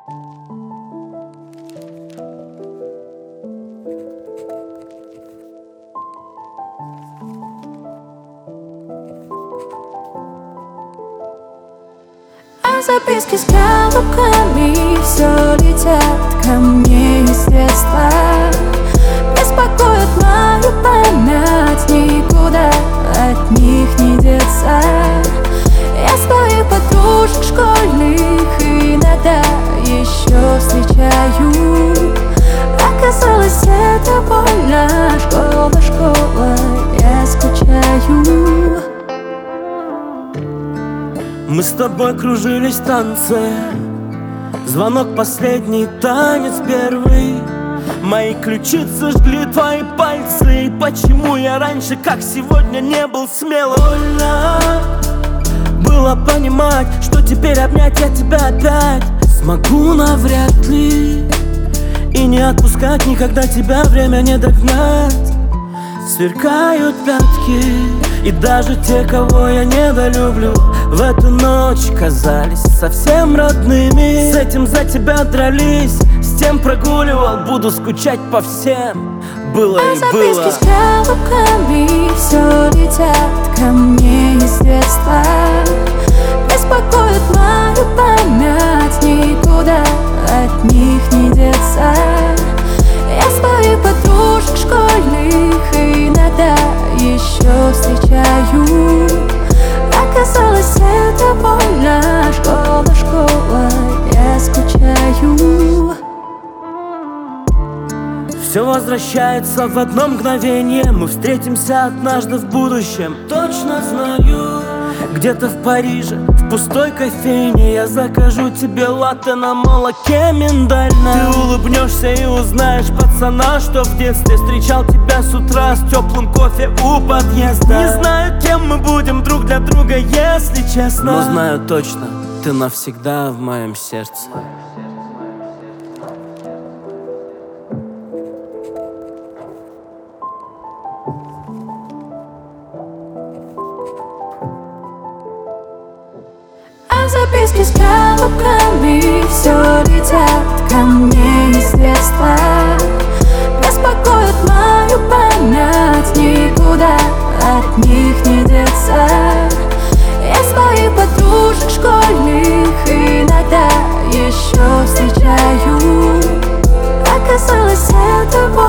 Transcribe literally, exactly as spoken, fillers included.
А записки с яблоками все летят ко мне из детства. Беспокоит мою память, никуда от них не деться. Я своих подружек школьных иногда еще встречаю. Оказалось, это больно, школа, школа, я скучаю. Мы с тобой кружились в танце, звонок последний, танец первый. Мои ключицы жгли твои пальцы. И почему я раньше, как сегодня, не был смелым? Больно было понимать, что теперь обнять я тебя опять смогу навряд ли. И не отпускать никогда тебя время не догнать. Сверкают пятки, и даже те, кого я недолюблю, в эту ночь казались совсем родными. С этим за тебя дрались, с тем прогуливал, буду скучать по всем. Было а и было. А записки с яблоками все летят ко мне из детства. Беспокоит мою память, никуда от них не деться. Я своих подружек школьных иногда еще встречаю. Оказалось, это больно, школа, школа, я скучаю. Все возвращается в одно мгновение. Мы встретимся однажды в будущем, точно знаю. Где-то в Париже, в пустой кофейне, я закажу тебе латте на молоке миндальном. Ты улыбнешься и узнаешь пацана, что в детстве встречал тебя с утра с теплым кофе у подъезда. Не знаю, кем мы будем друг для друга, если честно, но знаю точно, ты навсегда в моем сердце. А записки с яблоками все летят ко мне из детства. Беспокоит мою память, никуда от них не деться. Я своих подружек школьных иногда еще встречаю. Оказалось, это